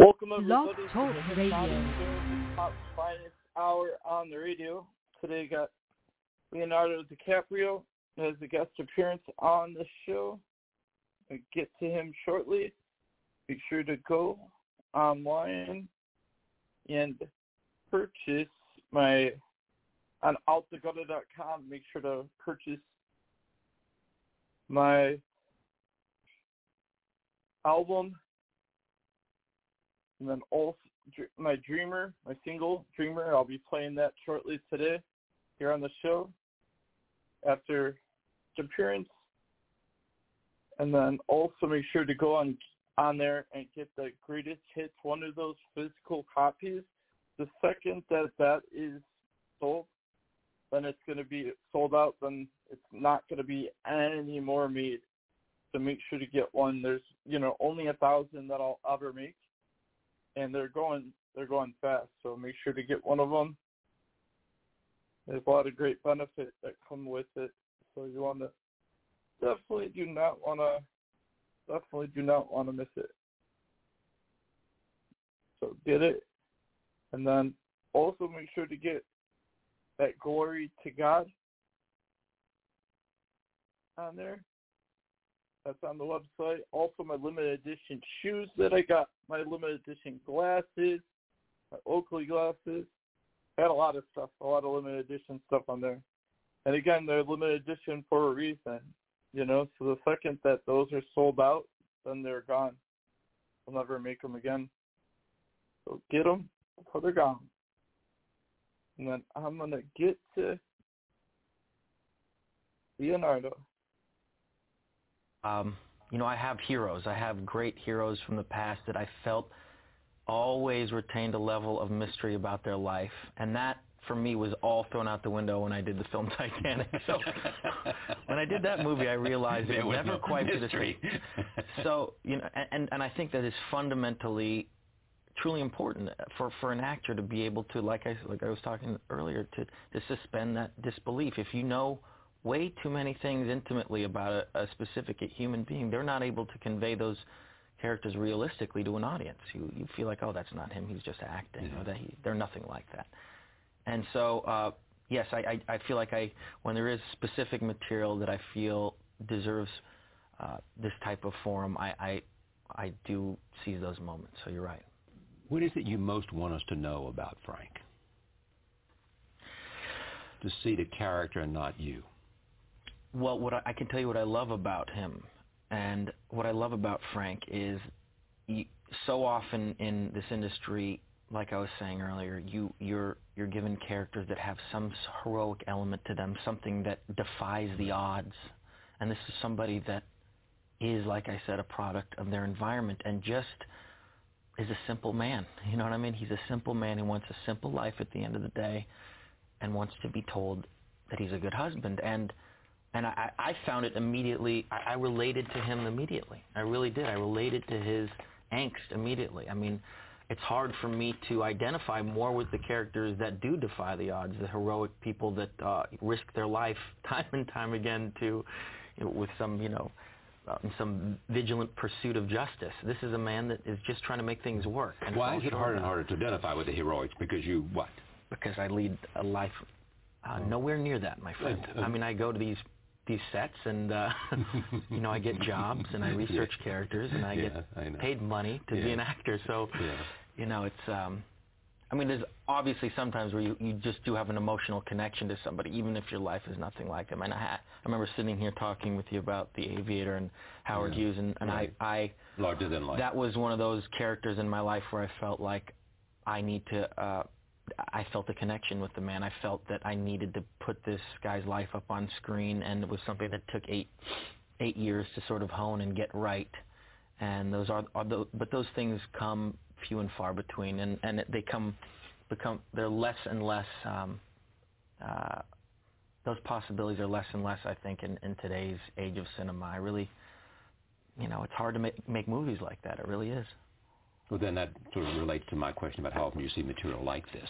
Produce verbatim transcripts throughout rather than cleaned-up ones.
Welcome Blog everybody to Talk the Radio. Hypnotic Show, Top Finest Hour on the radio. Today got Leonardo DiCaprio as a guest appearance on the show. I'll get to him shortly. Make sure to go online and purchase my, on out the gutter dot com, make sure to purchase my album. And then also my Dreamer, my single, Dreamer, I'll be playing that shortly today here on the show after the appearance. And then also make sure to go on on there and get the greatest hits, one of those physical copies. The second that that is sold, then it's going to be sold out. Then it's not going to be any more made. So make sure to get one. There's, you know, only a thousand that I'll ever make. And they're going they're going fast, so make sure to get one of them. There's a lot of great benefits that come with it, so you want to definitely do not want to definitely do not want to miss it. So get it, and then also make sure to get that Glory to God on there. That's on the website. Also, my limited edition shoes that I got, my limited edition glasses, my Oakley glasses. I had a lot of stuff, a lot of limited edition stuff on there. And again, they're limited edition for a reason, you know. So the second that those are sold out, then they're gone. I'll never make them again. So get them before they're gone. And then I'm going to get to Leonardo. Um, you know, I have heroes. I have great heroes from the past that I felt always retained a level of mystery about their life. And that, for me, was all thrown out the window when I did the film Titanic. So when I did that movie, I realized it was never no quite to the mystery. So, you know, and, and I think that is fundamentally truly important for, for an actor to be able to, like I, like I was talking earlier, to, to suspend that disbelief. If you know way too many things intimately about a, a specific human being, they're not able to convey those characters realistically to an audience. You you feel like, oh, that's not him, he's just acting, Yeah. or that he, they're nothing like that. And so, uh, yes, I, I, I feel like I, when there is specific material that I feel deserves uh, this type of forum, I, I, I do seize those moments, so you're right. What is it you most want us to know about Frank? To see the character and not you. Well, what I, I can tell you what I love about him, and what I love about Frank is you, so often in this industry, like I was saying earlier, you, you're, you're given characters that have some heroic element to them, something that defies the odds. And this is somebody that is, like I said, a product of their environment and just is a simple man. You know what I mean? He's a simple man who wants a simple life at the end of the day and wants to be told that he's a good husband. And And I, I found it immediately, I, I related to him immediately. I really did. I related to his angst immediately. I mean, it's hard for me to identify more with the characters that do defy the odds, the heroic people that uh, risk their life time and time again to, you know, with some, you know, uh, some vigilant pursuit of justice. This is a man that is just trying to make things work. And why is it harder and harder to identify with the heroics? Because you, what? Because I lead a life uh, oh. nowhere near that, my friend. I mean, I go to these these sets and uh you know, I get jobs and I research yeah. characters and I yeah, get I paid money to yeah. be an actor, so yeah. you know, it's um I mean, there's obviously sometimes where you, you just do have an emotional connection to somebody, even if your life is nothing like them. And I, ha- I remember sitting here talking with you about The Aviator and Howard yeah. Hughes, and, and right. I, I larger than life. That was one of those characters in my life where I felt like I need to uh I felt a connection with the man. I felt that I needed to put this guy's life up on screen, and it was something that took eight eight years to sort of hone and get right. And those are, are the, but those things come few and far between, and and they come become they're less and less. Um, uh, those possibilities are less and less, I think, in, in today's age of cinema. I really, you know, it's hard to make make movies like that. It really is. Well, then that sort of relates to my question about how often you see material like this.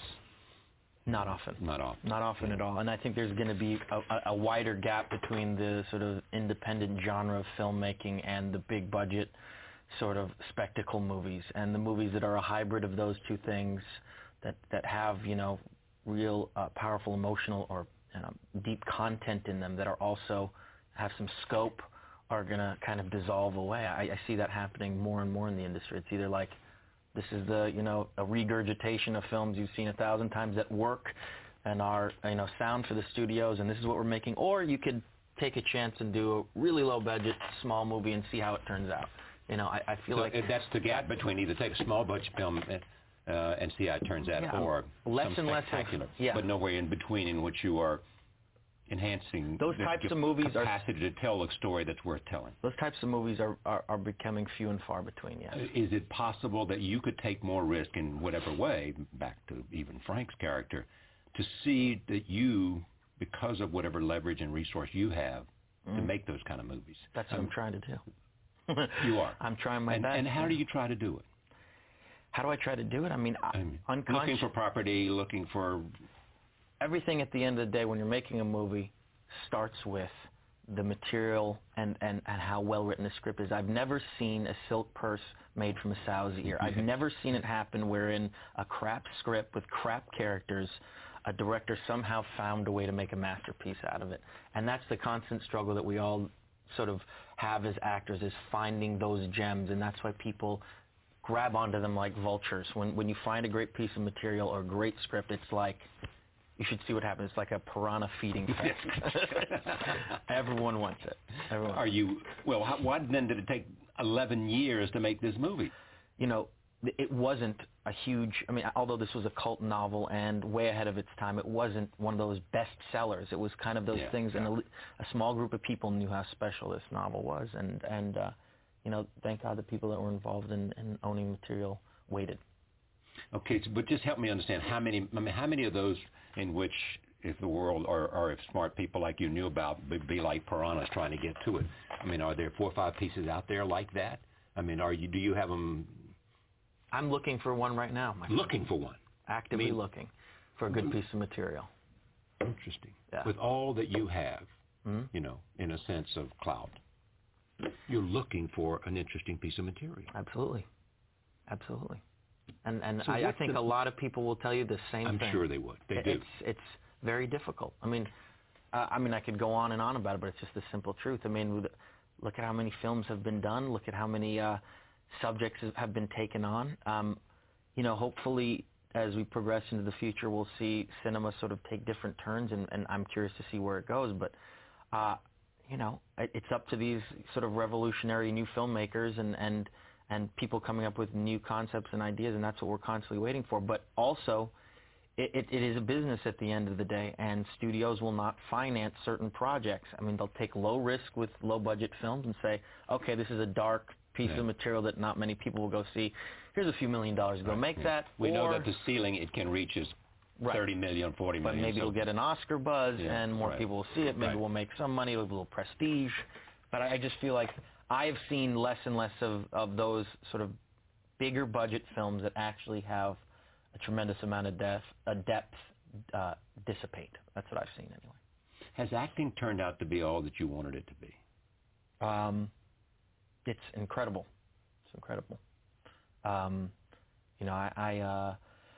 Not often. Not often. Not often yeah. at all. And I think there's going to be a, a wider gap between the sort of independent genre of filmmaking and the big budget sort of spectacle movies, and the movies that are a hybrid of those two things, that that have, you know, real uh, powerful emotional or you know, deep content in them that are also have some scope, are going to kind of dissolve away. I, I see that happening more and more in the industry. It's either like this is the, you know, a regurgitation of films you've seen a thousand times that work and are, you know, sound for the studios, and this is what we're making, or you could take a chance and do a really low budget small movie and see how it turns out. You know, I, I feel so like that's the gap between either take a small budget film uh, and see how it turns out, yeah, or less some and spectacular, less of, yeah. but nowhere in between in which you are enhancing those the, types the of movies capacity are, to tell a story that's worth telling. Those types of movies are, are, are becoming few and far between, yes. Is it possible that you could take more risk in whatever way, back to even Frank's character, to see that you, because of whatever leverage and resource you have, mm. to make those kind of movies? That's what um, I'm trying to do. You are. I'm trying my and, best. And how yeah. do you try to do it? How do I try to do it? I mean, I mean unconscious. Looking for property, looking for... Everything at the end of the day when you're making a movie starts with the material and, and, and how well written the script is. I've never seen a silk purse made from a sow's ear. I've never seen it happen wherein a crap script with crap characters, a director somehow found a way to make a masterpiece out of it. And that's the constant struggle that we all sort of have as actors, is finding those gems, and that's why people grab onto them like vultures. When when you find a great piece of material or a great script, it's like, you should see what happens. It's like a piranha feeding fest. Everyone wants it. Everyone. Are you, well, how, why then did it take eleven years to make this movie? You know, it wasn't a huge, I mean, although this was a cult novel and way ahead of its time, it wasn't one of those bestsellers. It was kind of those yeah, things, yeah. and a, a small group of people knew how special this novel was. And, and uh, you know, thank God the people that were involved in, in owning material waited. Okay, so, but just help me understand, how many, I mean, how many of those in which, if the world or, or if smart people like you knew about, would be like piranhas trying to get to it? I mean, are there four or five pieces out there like that? I mean, are you? Do you have them? I'm looking for one right now. My looking friend. for one. Actively I mean, looking for a good piece of material. Interesting. Yeah. With all that you have, mm-hmm. you know, in a sense of clout, you're looking for an interesting piece of material. Absolutely. Absolutely. And and so I, I think the, a lot of people will tell you the same I'm thing. I'm sure they would. They it, do. It's it's very difficult. I mean, uh, I mean I could go on and on about it, but it's just the simple truth. I mean, look at how many films have been done. Look at how many uh, subjects have been taken on. Um, you know, hopefully as we progress into the future, we'll see cinema sort of take different turns, and, and I'm curious to see where it goes. But uh, you know, it, it's up to these sort of revolutionary new filmmakers and and. and people coming up with new concepts and ideas, and that's what we're constantly waiting for. But also, it, it, it is a business at the end of the day, and studios will not finance certain projects. I mean, they'll take low risk with low-budget films and say, okay, this is a dark piece yeah. of material that not many people will go see. Here's a few million dollars to go right. make yeah. that. We or, know that the ceiling it can reach is right. thirty million, forty million. But maybe so. it'll get an Oscar buzz, yeah. and more right. people will see it. Maybe right. we'll make some money, it'll be a little prestige. But I, I just feel like I've seen less and less of, of those sort of bigger budget films that actually have a tremendous amount of depth, uh, depth uh, dissipate. That's what I've seen anyway. Has acting turned out to be all that you wanted it to be? Um, it's incredible. It's incredible. Um, you know, I I, uh,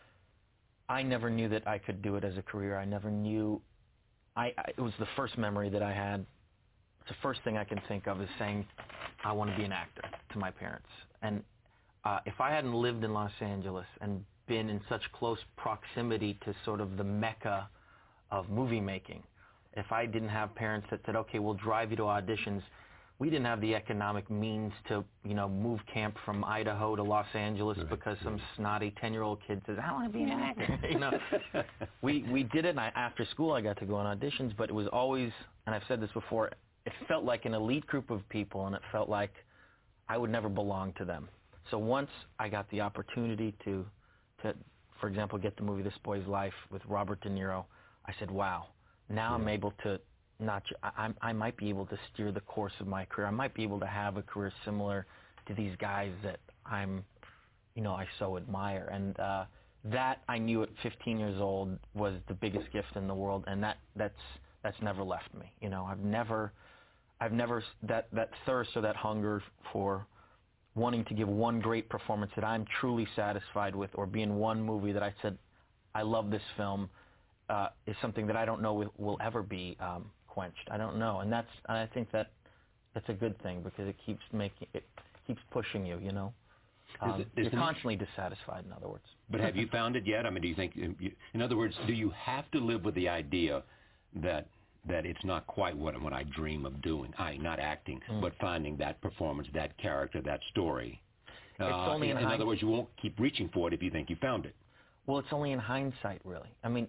I never knew that I could do it as a career. I never knew. I, I it was the first memory that I had. It's the first thing I can think of is saying, I want to be an actor to my parents. And uh, if I hadn't lived in Los Angeles and been in such close proximity to sort of the mecca of movie making, if I didn't have parents that said, okay, we'll drive you to auditions, we didn't have the economic means to, you know, move camp from Idaho to Los Angeles right, because right. some snotty ten-year-old kid says, I want to be an actor. you know, we we did it, and I, after school I got to go on auditions, but it was always, and I've said this before, it felt like an elite group of people, and it felt like I would never belong to them. So once I got the opportunity to, to, for example, get the movie This Boy's Life with Robert De Niro, I said, wow, now yeah. I'm able to not, I, I might be able to steer the course of my career. I might be able to have a career similar to these guys that I'm, you know, I so admire. And uh, that I knew at fifteen years old was the biggest gift in the world, and that that's that's never left me. You know, I've never, I've never that that thirst or that hunger for wanting to give one great performance that I'm truly satisfied with, or be in one movie that I said, I love this film, uh, is something that I don't know will, will ever be um, quenched. I don't know, and that's and I think that that's a good thing because it keeps making it keeps pushing you. You know, um, is it, is you're constantly dissatisfied. In other words. But have you found it yet? I mean, do you think? In other words, do you have to live with the idea that that it's not quite what what I dream of doing? I not acting, mm. but finding that performance, that character, that story. It's uh, only in, in, in other words, you won't keep reaching for it if you think you found it. Well, it's only in hindsight, really. I mean,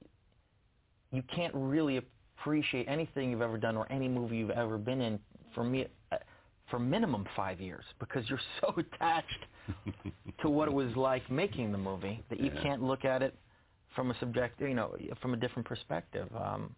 you can't really appreciate anything you've ever done or any movie you've ever been in for me uh, for minimum five years because you're so attached to what it was like making the movie that you yeah. can't look at it from a subjective, you know, from a different perspective. Um,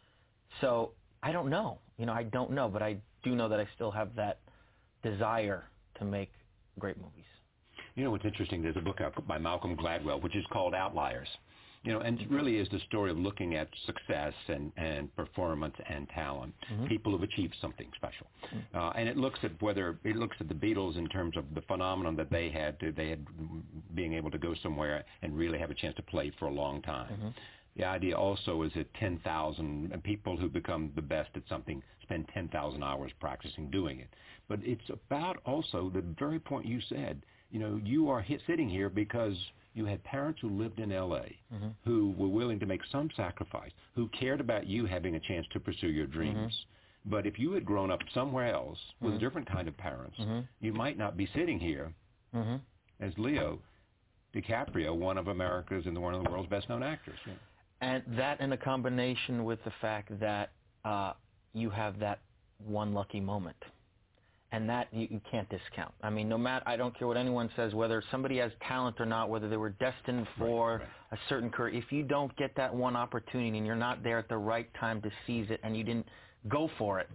so I don't know. You know, I don't know, but I do know that I still have that desire to make great movies. You know what's interesting? There's a book out by Malcolm Gladwell, which is called Outliers. You know, and it really is the story of looking at success and, and performance and talent, mm-hmm. people who've achieved something special. Mm-hmm. Uh, and it looks at whether it looks at the Beatles in terms of the phenomenon that they had, to, they had being able to go somewhere and really have a chance to play for a long time. Mm-hmm. The idea also is that ten thousand people who become the best at something spend ten thousand hours practicing doing it. But it's about also the very point you said. You know, you are hit, sitting here because you had parents who lived in L A mm-hmm. who were willing to make some sacrifice, who cared about you having a chance to pursue your dreams. Mm-hmm. But if you had grown up somewhere else with mm-hmm. a different kind of parents, mm-hmm. you might not be sitting here mm-hmm. as Leo DiCaprio, one of America's and one of the world's best-known actors. Yeah. And that in a combination with the fact that uh, you have that one lucky moment. And that you, you can't discount. I mean, no matter, I don't care what anyone says, whether somebody has talent or not, whether they were destined for right, right. a certain career. If you don't get that one opportunity and you're not there at the right time to seize it and you didn't go for it,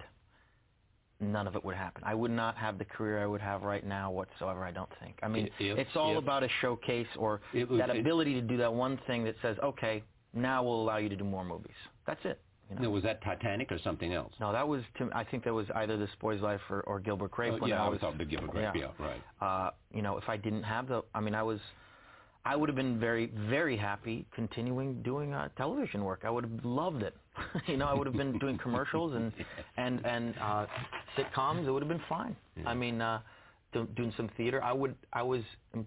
none of it would happen. I would not have the career I would have right now whatsoever, I don't think. I mean, if, it's all if, about a showcase or was, that ability to do that one thing that says, okay, now we'll allow you to do more movies. That's it. You know? Was that Titanic or something else? No, that was. I think that was either This Boy's Life or, or Gilbert Grape. Oh, when yeah, I I was thought the Gilbert Grape. Yeah, yeah right. Uh, you know, if I didn't have the, I mean, I was, I would have been very, very happy continuing doing uh, television work. I would have loved it. you know, I would have been doing commercials and and and uh, sitcoms. It would have been fine. Yeah. I mean, uh, do, doing some theater. I would. I was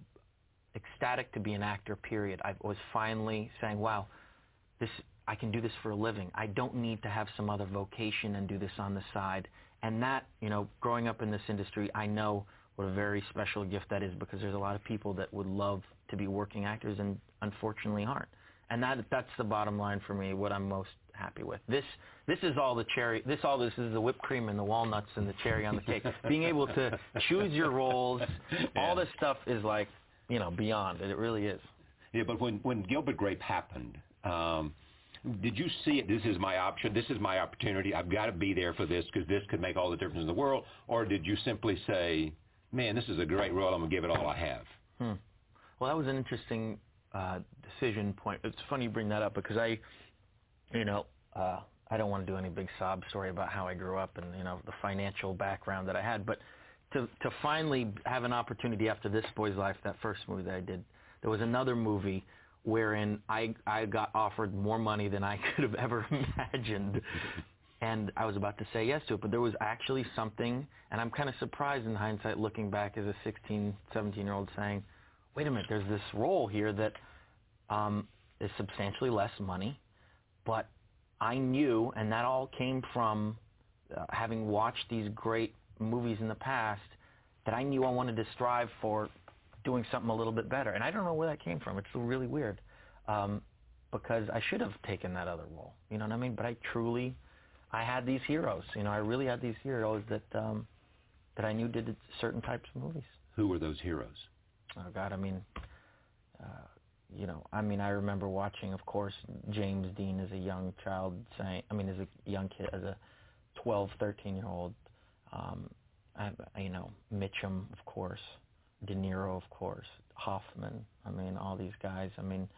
ecstatic to be an actor. Period. I was finally saying, wow, this. I can do this for a living. I don't need to have some other vocation and do this on the side. And that, you know, growing up in this industry, I know what a very special gift that is because there's a lot of people that would love to be working actors and unfortunately aren't. And that that's the bottom line for me, what I'm most happy with. This this is all the cherry, this all this is the whipped cream and the walnuts and the cherry on the cake. Being able to choose your roles, yeah. all this stuff is like, you know, beyond it. It really is. Yeah, but when, when Gilbert Grape happened, um, did you see it, this is my option, this is my opportunity, I've got to be there for this because this could make all the difference in the world? Or did you simply say, man, this is a great role, I'm going to give it all I have? Hmm. Well, that was an interesting uh, decision point. It's funny you bring that up because I, you know, uh, I don't want to do any big sob story about how I grew up and, you know, the financial background that I had. But to, to finally have an opportunity after This Boy's Life, that first movie that I did, there was another movie wherein I, I got offered more money than I could have ever imagined. And I was about to say yes to it, but there was actually something, and I'm kind of surprised in hindsight looking back as a sixteen, seventeen-year-old saying, wait a minute, there's this role here that um, is substantially less money, but I knew, and that all came from uh, having watched these great movies in the past, that I knew I wanted to strive for doing something a little bit better. And I don't know where that came from. It's really weird um, because I should have taken that other role. You know what I mean? But I truly, I had these heroes. You know, I really had these heroes that um, that I knew did certain types of movies. Who were those heroes? Oh, God, I mean, uh, you know, I mean, I remember watching, of course, James Dean as a young child saying, I mean, as a young kid, as a twelve, thirteen-year-old, um, I, you know, Mitchum, of course, De Niro, of course, Hoffman, I mean, all these guys, I mean,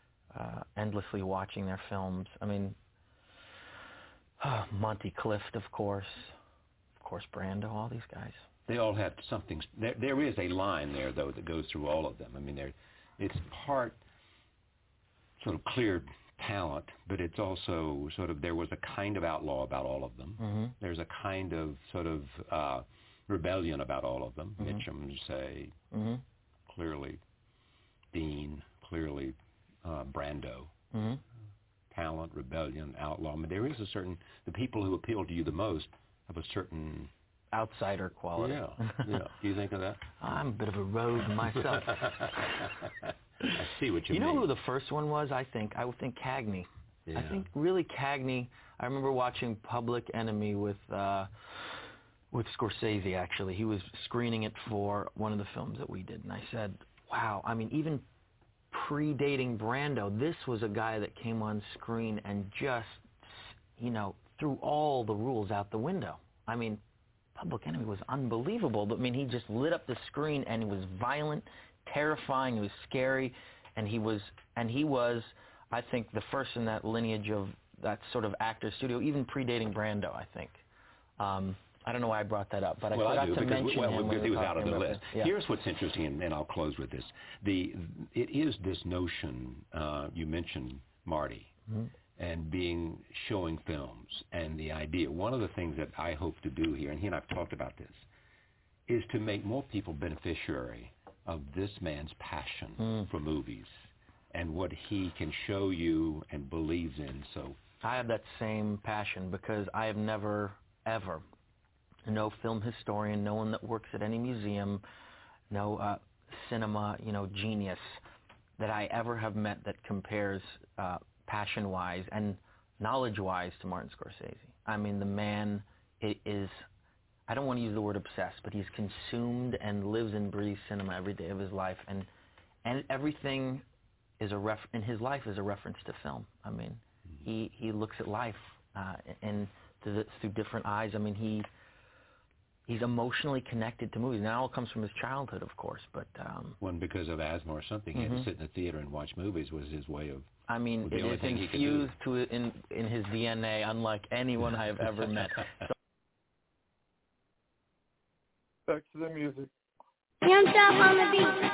uh, endlessly watching their films. I mean, uh, Monty Clift, of course, of course, Brando, all these guys. they all have something. There, there is a line there, though, that goes through all of them. I mean, there, it's part sort of clear talent, but it's also sort of there was a kind of outlaw about all of them. Mm-hmm. There's a kind of sort of uh, rebellion about all of them. Mm-hmm. Mitchum, say, mm-hmm. clearly Dean, clearly uh, Brando. Mm-hmm. Talent, rebellion, outlaw. I mean, there is a certain, the people who appeal to you the most have a certain outsider quality. Yeah, yeah. Do you think of that? I'm a bit of a rogue myself. I see what you, you mean. You know who the first one was, I think? I would think Cagney. Yeah. I think really Cagney. I remember watching Public Enemy with uh, with Scorsese, actually. He was screening it for one of the films that we did, and I said, wow, I mean, even predating Brando, this was a guy that came on screen and just, you know, threw all the rules out the window. I mean, Public Enemy was unbelievable. I mean, he just lit up the screen, and it was violent, terrifying, it was scary, and he was, and he was, I think, the first in that lineage of that sort of actor studio, even predating Brando, I think. Um, I don't know why I brought that up, but I well, forgot I do, to because, mention well, him because when he we was were out of the list. Yeah. Here's what's interesting, and, and I'll close with this. The it is this notion uh, you mentioned, Marty, mm-hmm. and being showing films, and the idea. One of the things that I hope to do here, and he and I've talked about this, is to make more people beneficiary of this man's passion mm. for movies and what he can show you and believes in. So I have that same passion because I have never, ever, no film historian, no one that works at any museum, no uh, cinema, you know, genius that I ever have met that compares uh, passion-wise and knowledge-wise to Martin Scorsese. I mean, the man is, I don't want to use the word obsessed, but he's consumed and lives and breathes cinema every day of his life, and and everything is a ref in his life is a reference to film. I mean, he he looks at life uh, and through, the, through different eyes. I mean, he he's emotionally connected to movies. Now, it all comes from his childhood, of course, but um, one because of asthma or something, he mm-hmm. had to sit in the theater and watch movies was his way of. I mean, it is infused to in in his D N A, unlike anyone I have ever met. So, back to the music. Young Stuff on the beat.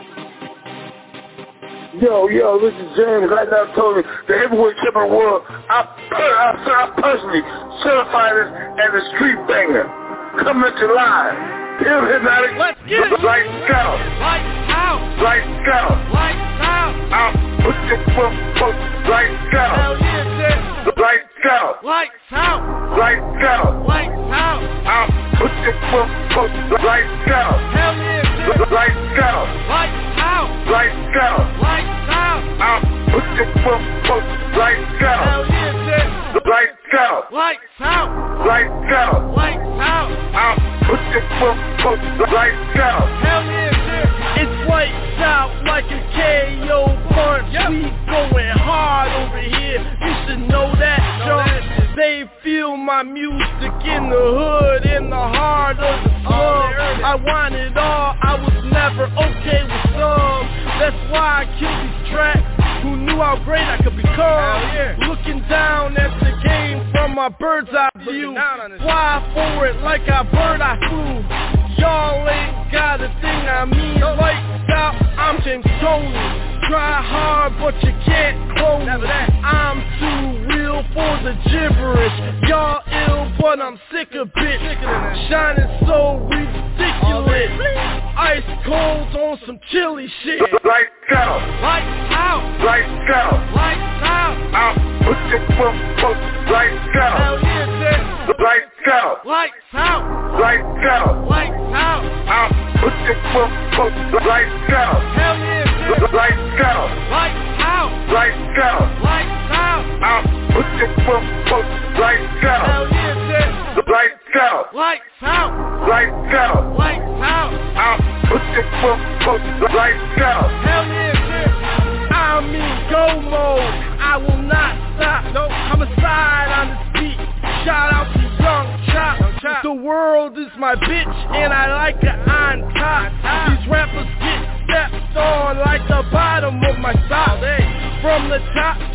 Yo, yo, this is James. Right now, told me the heavyweight champion of the world. I, per- I, I personally certified it as a street banger. Coming to live. Him Hypnotic. Let's get it. Lights out. Lights out. Lights out. Lights out. I'll put your foot, foot. Lights out. Hell yeah, shit. Lights out. Lights out. Lights out. Lights out. I'll put your foot, foot. Lights out. Hell yeah, shit. Lights out. Lights out. Lights out. Lights out. I'll put your foot, foot. Lights out. Hell yeah, shit. Lights out. Lights out. Lights out. Lights out. I'll put your foot, foot. Lights out. Hell yeah, shit. It's lights out like a K O punch. Yep. We going hard over here. You should know that, yo. They feel my music in the hood, in the heart of the slum. I want it all. I was never okay with some. That's why I killed these tracks. Who knew how great I could become? Yeah. Looking down at the game from my bird's eye view. Fly forward like a bird I flew. Y'all ain't got a thing I mean. Lights out, I'm James Tony. Try hard, but you can't clone me. I'm too real for the gibberish. Y'all ill, but I'm sick of it. Shining so ridiculous. Ice cold on some chilly shit. Lights out. Lights out. Lights out. Lights out. I'll put your foot, foot. Lights out. Hell yeah, shit. Lights out. Lights out. Lights out. Lights out. I'll put your foot, foot. Lights out. Hell yeah, shit. Lights out. Lights out. Lights out. Lights out. I'll put your foot, foot. Lights out. Hell yeah, shit. Lights out. Lights out. Lights out. Lights out. I'll put your foot, foot. Lights out. Hell yeah, shit. I'm in go mode. I will not stop. No, I'm a side on this beat. Shout out to Young Chop. Young Chop. The world is my bitch, and I like it on top. These rappers get stepped on like the bottom of my sock. From the top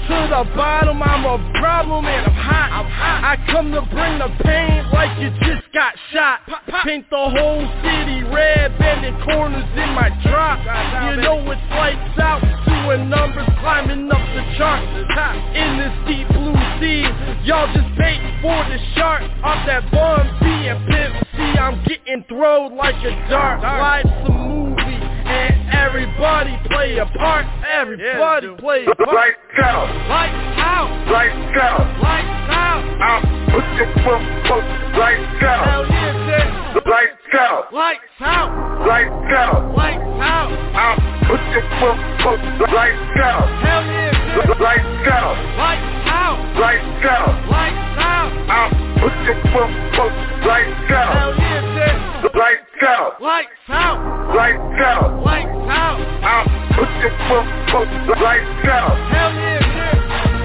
to the bottom, I'm a problem and I'm hot. I'm hot. I come to bring the pain like you just got shot. Pop, pop. Paint the whole city red, bending corners in my drop. You know it's lights out, doing numbers climbing up the charts. In this deep blue sea, y'all just bait for the shark. Off that Bun B and Pimp C, I'm getting throwed like a dart. Life's a movie and everybody play a part. Everybody yeah, play a part. Lights out. Lights out. Lights out. Lights out. I'll put your foot, foot. Lights out. Hell yeah, Jay. Lights out. Lights out. Lights out. Lights out. I'll put your foot, foot. Lights out. Hell yeah, Jay. Lights out. Lights out. Lights out. Lights out. I'll put your foot, foot. Lights out. Hell yeah, Jay. Lights out. Lights out. Lights out. Lights out. I'll put your foot, foot. Lights out. Hell yeah, Jay.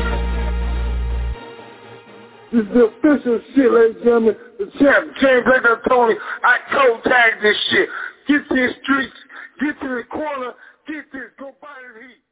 This is the official shit, ladies and gentlemen. The champ, James Black Tony. I toe tag this shit. Get to the streets. Get to the corner. Get this. Go buy the heat.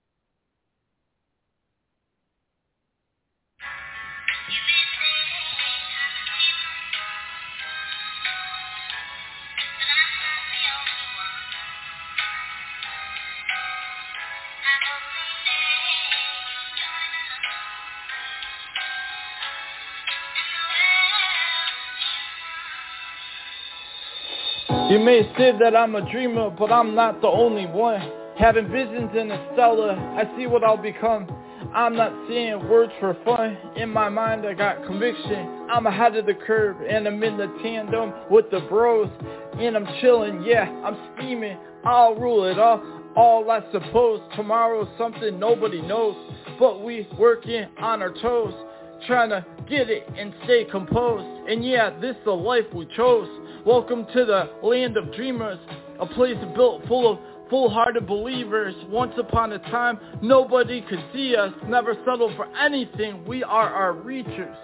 You may say that I'm a dreamer, but I'm not the only one. Having visions in a stellar, I see what I'll become. I'm not saying words for fun. In my mind I got conviction. I'm ahead of the curve and I'm in the tandem with the bros. And I'm chilling, yeah, I'm steaming. I'll rule it all, all I suppose. Tomorrow's something nobody knows, but we working on our toes, trying to get it and stay composed. And yeah, this is the life we chose. Welcome to the land of dreamers, a place built full of full-hearted believers. Once upon a time, nobody could see us, never settle for anything. We are our reachers.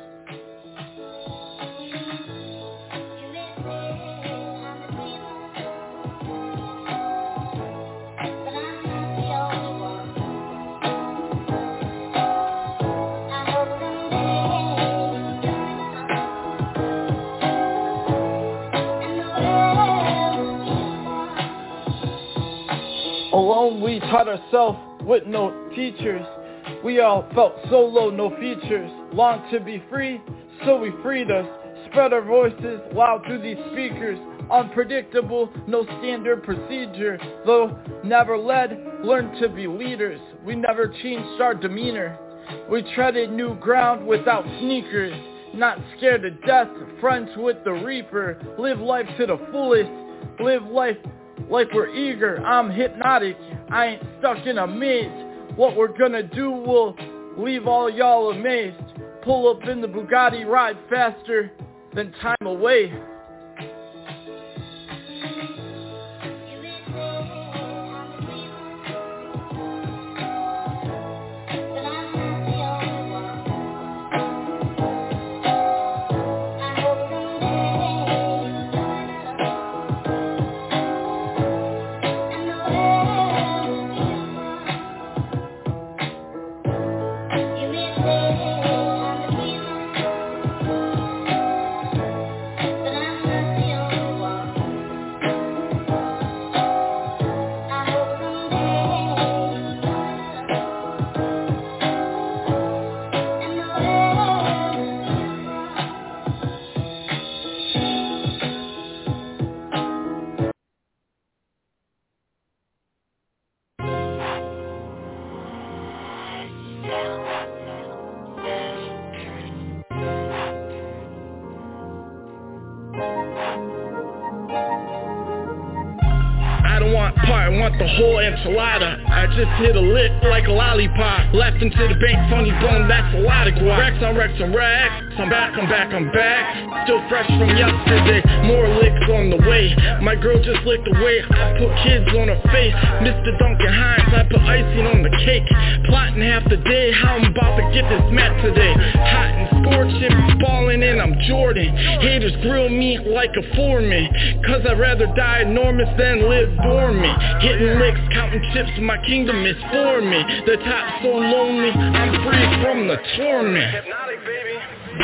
Alone we taught ourselves with no teachers. We all felt solo, no features. Longed to be free, so we freed us. Spread our voices loud through these speakers. Unpredictable, no standard procedure. Though never led, learned to be leaders. We never changed our demeanor. We treaded new ground without sneakers. Not scared of death, friends with the reaper. Live life to the fullest. Live life like we're eager. I'm hypnotic, I ain't stuck in a maze. What we're gonna do will leave all y'all amazed. Pull up in the Bugatti, ride faster than time away. The whole enchilada. I just hit a lick like a lollipop. Left into the bank, funny bone, that's a lot of guap. Racks on racks on racks. I'm back, I'm back, I'm back. Still fresh from yesterday. More licks on the way. My girl just licked away. I put kids on her face. Mister Duncan Hines, I put ice icing on the cake. Plotting half the day how I'm about to get this mat today. Hot and scorching, balling and I'm Jordan. Haters grill me like a foreman, cause I'd rather die enormous than live dormant. Hitting licks, counting chips, my kingdom is forming. The top so lonely, I'm free from the torment. Hypnotic, baby.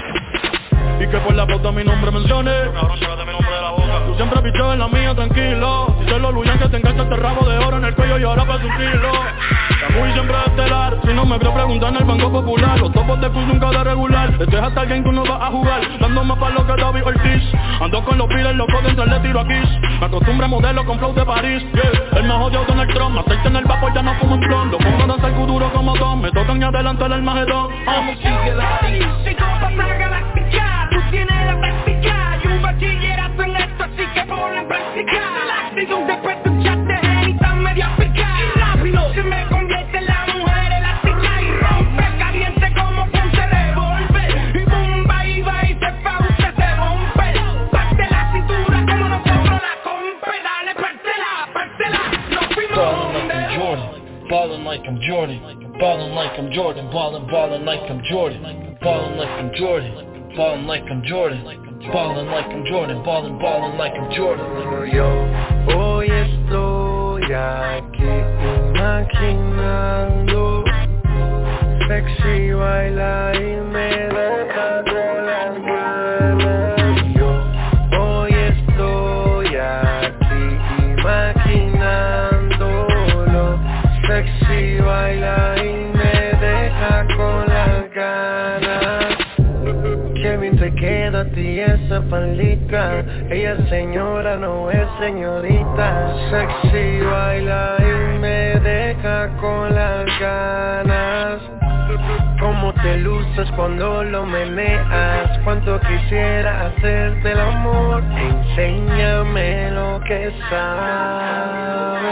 Y que por la pauta mi nombre mencione. Cabrón, llévate mi nombre de la boca. Tú siempre pichas en la mía, tranquilo. Si se lo luyan que te engancha este rabo de oro en el cuello y ahora pasa un kilo. La muy siempre estelar. Si no me vio preguntar en el Banco Popular. Los topos de fútbol nunca de regular. Esto es hasta alguien que uno va a jugar. Dando más para lo que David Ortiz. Ando con los piles locos dentro le tiro a Kiss. Me acostumbro a modelo con flow de París. Yeah. El más jodido Donald Trump. Aceite en el vapor ya no fumo un blon. Lo pongo a danzar duro como Don. Me tocan y adelantar el magedón. Como sigue la galáctica. Tú tienes la práctica y un bachillerato en esto, así que ponlo en práctica. La actitud después tu chat de genita media pica. Y rápido se me convierte en la mujer elástica y rompe caliente como ponte revolver. Y bomba y va y se fa, usted se rompe. Parte la cintura como nosotros la compe. Dale, pártela, pártela. Nos fuimos a Ballin' like I'm Jordan, ballin' like I'm Jordan, ballin', ballin' like I'm Jordan, ballin' like I'm Jordan, ballin' like I'm Jordan, ballin' like I'm Jordan, ballin', ballin' like I'm Jordan. Yo hoy estoy aquí imaginando sexy baila y me deja con las ganas. Yo hoy estoy aquí imaginando sexy baila y me deja con las ganas. Qué bien te queda a ti esa palita. Ella es señora, no es señorita. Sexy baila y me deja con las ganas. Cómo te luces cuando lo meneas. Cuánto quisiera hacerte el amor. Enséñame lo que sabes.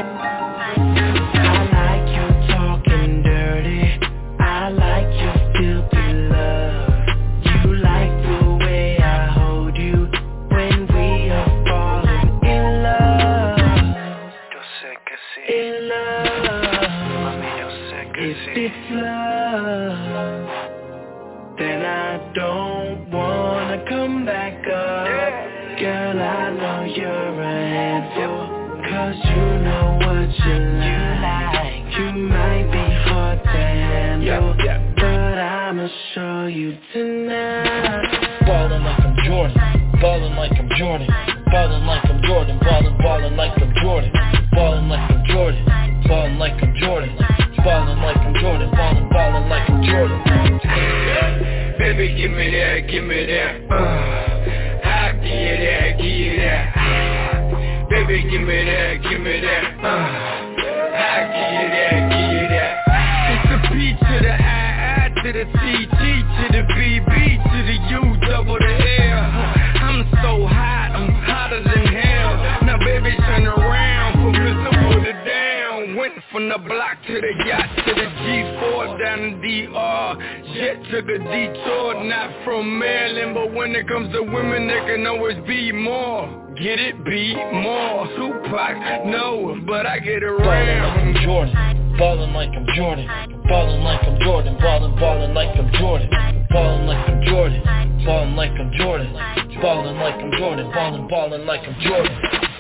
I like your filthy love. You like the way I hold you when we are falling in love. Yo sé que sí. In love. Mami, yo sé que if sí. it's love, then I don't wanna come back up. Yeah. Girl, I know you're a handful, cause you know what you like. You might be hard to handle, yeah, yeah. But I'ma show you tonight. Ballin' like I'm Jordan, ballin' like I'm Jordan, ballin' like I'm Jordan, ballin', ballin' like I'm Jordan, ballin' like I'm Jordan, ballin' like I'm Jordan, ballin' like I'm Jordan, ballin', ballin' like I'm Jordan. Baby, give me that, give me that. Uh, I give you that, give you that. Uh, baby, give me that, give me that. Uh, I give you that, give you that. It's the P to the I, I to the T, T to the B, B to the U, double the L. I'm so hot, I'm hotter than hell. Now baby turn around, for Mister Put it down. Went from the block to the yacht to the G four down in D R. Jet took a detour, not from Maryland, but when it comes to women, there can always be more. Get it, be more. Tupac, no, but I get around. Ballin' like I'm Jordan, ballin' like I'm Jordan, ballin' like I'm Jordan, ballin', ballin' like I'm Jordan, ballin' like I'm Jordan, ballin' like I'm Jordan, ballin' like I'm Jordan, ballin', ballin' like I'm Jordan.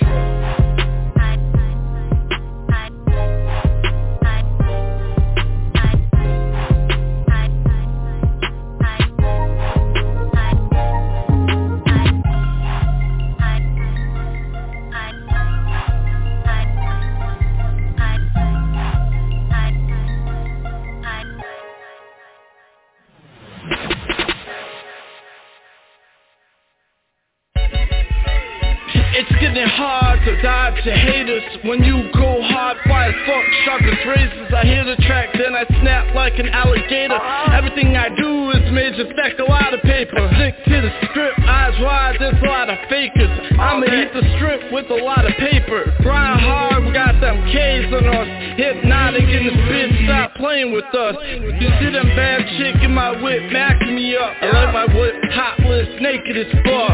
Hard to dodge your haters when you go hard, fire fuck, sharpest razors. I hear the track, then I snap like an alligator. Everything I do is major, stack a lot of paper. I stick to the script, eyes wide, there's a lot of fakers. I'ma hit the strip with a lot of paper. Grind hard, we got them K's on us. Hypnotic in the spit, stop playing with us. You see them bad chick in my whip, backing me up. I like my whip topless, naked as fuck.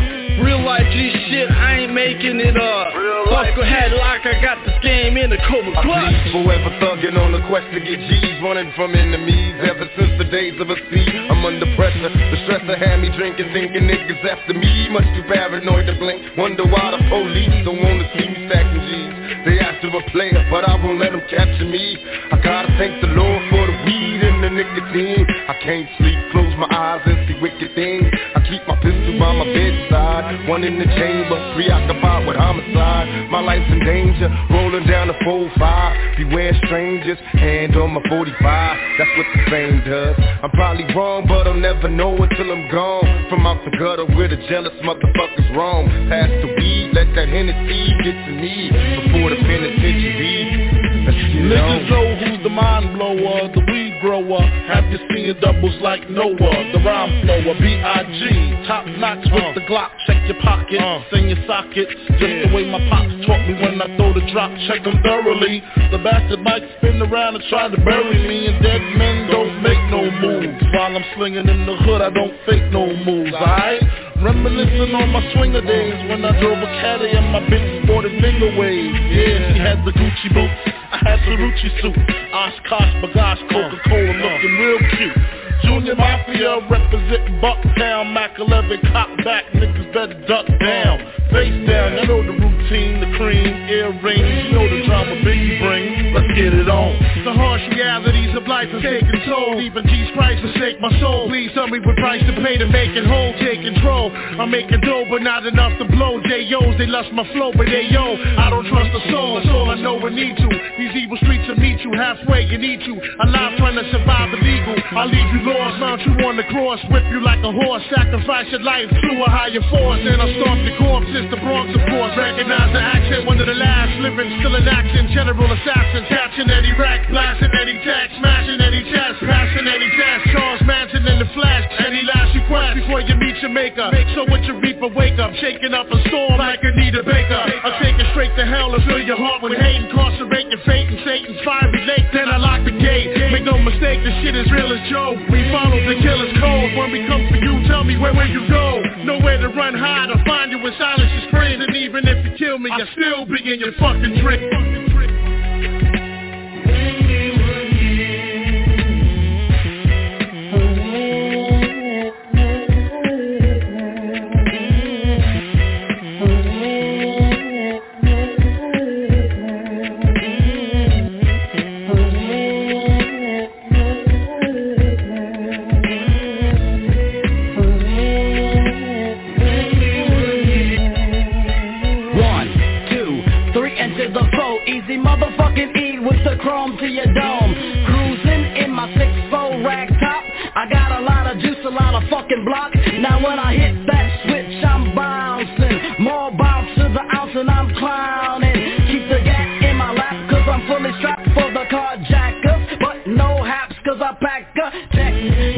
Real life G shit, I ain't making it up. Fuck a headlock, I got this game in the Cobra Clutch. Forever thugging on the quest to get G's, running from enemies. Ever since the days of a C, I'm under pressure. The stressor had me drinking, thinking niggas after me. Much too paranoid to blink. Wonder why the police don't wanna see me stacking G's. They after a player, but I won't let them capture me. I gotta thank the Lord for the weed and the nicotine. I can't sleep, close my eyes and see wicked things. I keep my pistol by my bedside, one in the chamber, preoccupied with homicide. My life's in danger, rolling down the four five. Beware strangers, hand on my forty-five. That's what the saying does. I'm probably wrong, but I'll never know until I'm gone. From out the gutter where the jealous motherfuckers roam. Pass the weed, let that Hennessy get to me before the penitentiary. Niggas know who's the mind blower, the weed grower. Have you seen doubles like Noah, the rhyme flower, B I G top notch with uh. the Glock, check your pocket, uh. sing your socket. Just yeah. the way my pops taught me when I throw the drop, check them thoroughly. The bastard might spin around and try to bury me, and dead men don't make no moves. While I'm slinging in the hood, I don't fake no moves, alright? Reminiscing on my swinger days when I drove a caddy and my bitch sported finger waves. Yeah, she had the Gucci boots, I had the Rucci suit, Oshkosh, Bagash, Coca-Cola looking real cute. Junior Mafia representing Bucktown, Mac eleven, cop back, niggas better duck down. Face down, you know the routine, the cream, earrings, you know the drama Biggie brings. Let's get it on. The harsh realities of life have taken toll. Even Jesus Christ forsake my soul. Please tell me what price to pay to make it whole. Take control. I'm making dough, but not enough to blow. J O's, they lust my flow, but they yo, I don't trust the soul. That's all I know I need to. These evil streets will meet you halfway and eat you. Alive trying to survive illegal. I'll leave you lost, mount you on the cross, whip you like a horse, sacrifice your life through a higher force. And I'll stomp the corpse, it's the Bronx of course. Recognize the accent, one of the last living, still in action. General assassin, catching any rack, blasting any tax, smashing any chest, passing any test. Charles Manson in the flash, any last request before you meet your maker. So with your reaper, wake up, shaking up a storm like Anita Baker. I'll take it straight to hell and fill your heart with hate, incarcerate your fate in Satan's fiery lake. Then I lock the gate. Make no mistake, this shit is real as Joe. We follow the killer's code. When we come for you, tell me where will you go? Nowhere to run, hide, or find you in silence is free. And even if you kill me, I'll still be in your fucking trick. Chrome to your dome, cruising in my six four rag top. I got a lot of juice, a lot of fucking block. Now when I hit that switch, I'm bouncing. More bounce to the ounce and I'm clowning. Keep the gat in my lap cause I'm fully strapped for the carjackers. But no haps cause I pack a tech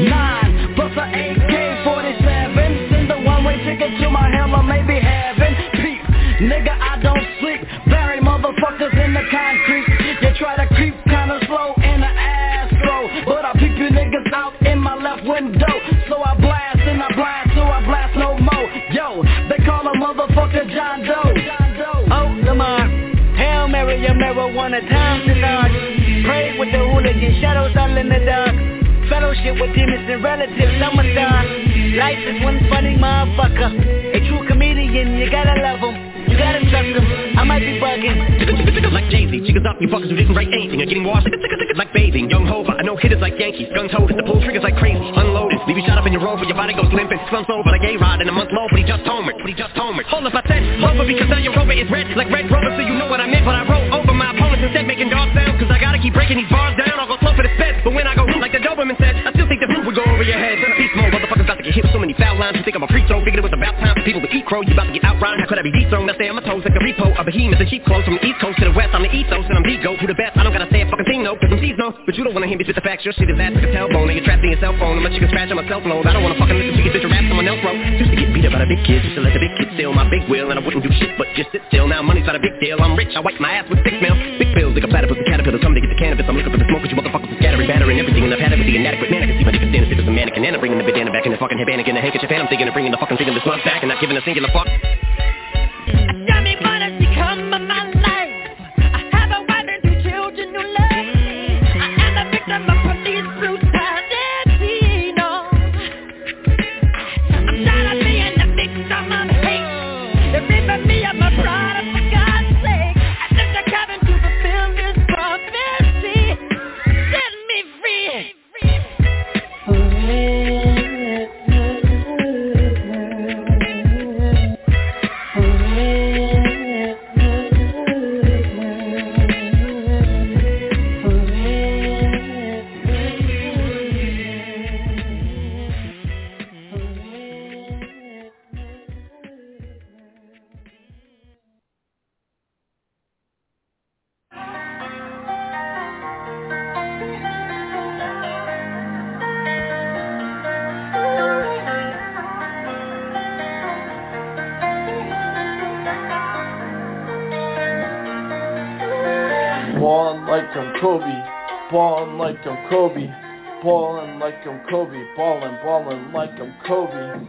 nine plus a A K forty-seven. Send a one-way ticket to my hell or maybe heaven. Peep, nigga I don't sleep. Bury motherfuckers in the concrete. You try to creep kinda slow in the Astro, but I peep you niggas out in my left window. So I blast and I blast, so I blast no more. Yo, they call a motherfucker John Doe. Oh, come on. Hail Mary, your marijuana time to knock. Pray with the hooligan, shadows all in the dark. Fellowship with demons and relatives, summertime. Life is one funny motherfucker. A true comedian, you gotta love him. You gotta trust them, I might be bugging. Like Jay-Z, chickens up, you fuckers who didn't write anything are getting washed like bathing. Young Hova, I know hitters like Yankees. Guns holders, the pull triggers like crazy. Unloaded, leave you shot up in your rover, your body goes limping. Slumps over like A-Rod in a month low, but he just homered, but he just homered. Hold up, I said Rover because now your rover is red, like Red Rover, so you know what I meant. But I wrote over my opponents instead, making dog sounds, cause I gotta keep breaking these bars down. I'll go slow for the sped, but when I go like the Doberman said, I still think the food would go over your head. Beast mode, motherfuckers about to get hit with so many foul lines. You think I'm a free throw, figured it was about time for people to eat crow. You about to get outrhymed, how could I be dethroned? I stay on my toes like a repo, a behemoth and cheap clothes. From the east coast to the west, I'm the ethos and I'm the go to the best. I don't gotta say a fucking thing, no, cause I'm sees no. But you don't wanna hear me spit the facts, your shit is ass like a tailbone. And you're trapped in your cell phone, and my chicken scratch on my cell phone. I don't wanna fucking listen to you bitch rap someone else wrote. Used to get beat up by the big kids, used to let the big kids steal my big wheel. And I wouldn't do shit but just sit still. Now money's not a big deal, I'm rich, I wipe my ass with stick mail. Big bills, like a platypus, a caterpillar, somebody get the cannabis. I'm looking for the smoke, cause you motherfuckers are scattering, battering everything. And I've had it with the inadequate man, I can see my dick is standing stiff as a fucking mannequin. And I'm bringing the bandana back in the fucking headband again, the handkerchief. And I'm thinking of bringing the fucking freedom, the slugs back and not giving a singular fuck. Tell me what has become of my life. I have a wife and two children who love me. I am the victim of police brutality, no. I'm tired of being the victim of hate. They're ripping me of my product, for God's sake. I took the cabin to fulfill this prophecy. Set me free. Ballin' like I'm Kobe, ballin' like I'm Kobe, ballin' like I'm Kobe, ballin', ballin' like I'm Kobe,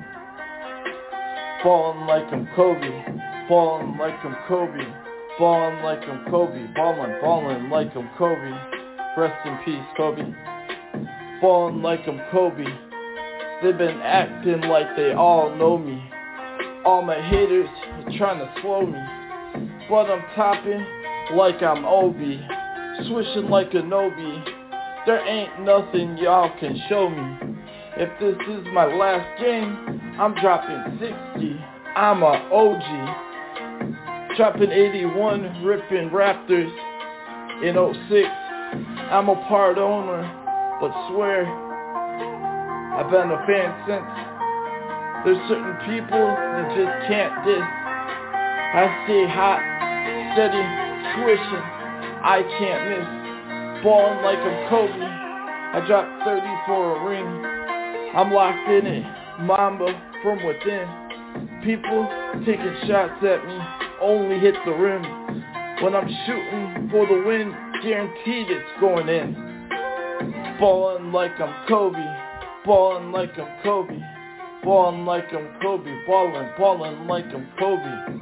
ballin' like I'm Kobe, ballin' like I'm Kobe, ballin' like I'm Kobe, ballin', ballin' like I'm Kobe, rest in peace Kobe, ballin' like I'm Kobe, they've been acting like they all know me, all my haters are trying to slow me, but I'm topping like I'm Obi, swishing like a Nobi. There ain't nothing y'all can show me. If this is my last game, I'm dropping sixty. I'm a O G. Dropping eighty-one, ripping Raptors in oh six. I'm a part owner, but swear I've been a fan since. There's certain people that just can't diss. I stay hot, steady, swishing, I can't miss. Ballin' like I'm Kobe, I dropped thirty for a ring. I'm locked in it, Mamba from within. People taking shots at me, only hit the rim. When I'm shooting for the win, guaranteed it's going in. Ballin' like I'm Kobe, ballin' like I'm Kobe, ballin' like I'm Kobe, ballin', ballin' like I'm Kobe.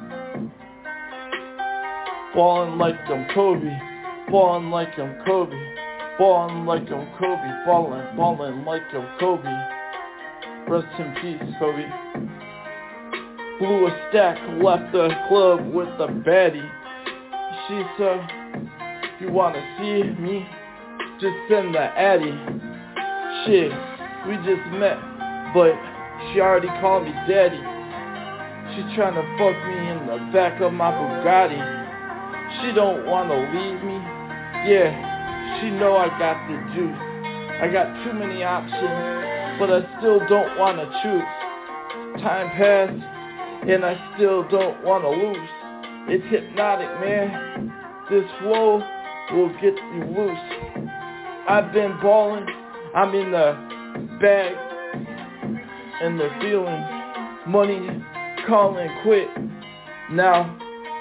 Ballin' like I'm Kobe, ballin' like I'm Kobe, ballin' like I'm Kobe, ballin', ballin' like I'm Kobe. Rest in peace, Kobe. Blew a stack, left the club with a baddie. She said, you wanna see me? Just send the addy. Shit, we just met, but she already called me daddy. She's tryna fuck me in the back of my Bugatti. She don't wanna leave me, yeah, she know I got the juice. I got too many options, but I still don't wanna choose. Time passed, and I still don't wanna lose. It's hypnotic, man, this flow will get you loose. I've been ballin', I'm in the bag, and the feeling, money calling quit. Now,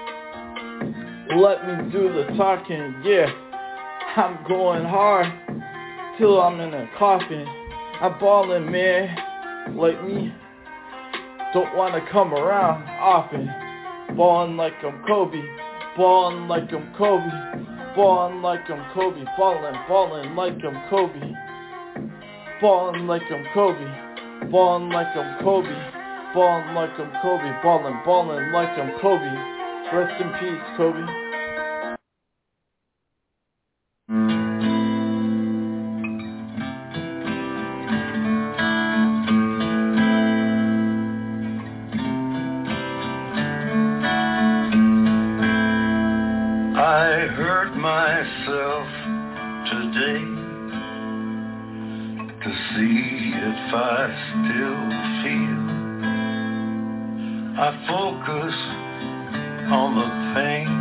let me do the talking, yeah, I'm going hard till I'm in a coffin. I'm ballin', man, like me, don't wanna come around often. Ballin' like I'm Kobe, ballin' like I'm Kobe, ballin' like I'm Kobe, ballin', ballin' like I'm Kobe, ballin' like I'm Kobe, ballin' like I'm Kobe, ballin' like I'm Kobe, ballin', ballin' like I'm Kobe. Rest in peace, Kobe. I hurt myself today to see if I still feel. I focus on the pain,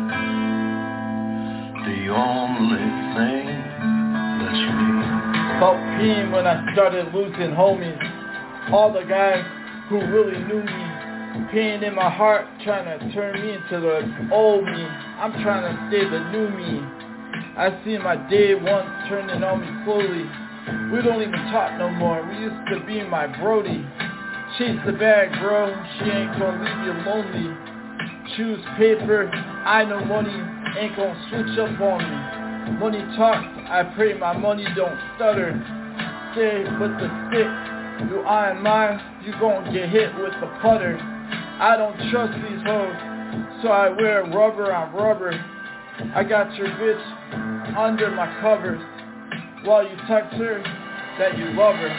the only thing that's real. Felt pain when I started losing homies, all the guys who really knew me. Pain in my heart trying to turn me into the old me. I'm trying to stay the new me. I see my day once turning on me slowly. We don't even talk no more. We used to be my Brody. Chase the bag, bro. She ain't gonna leave you lonely. Choose paper. I know money ain't gonna switch up on me. Money talks. I pray my money don't stutter. Stay with the stick. You iron mine, you gon' get hit with the putter. I don't trust these hoes, so I wear rubber on rubber. I got your bitch under my covers while you text her that you love her.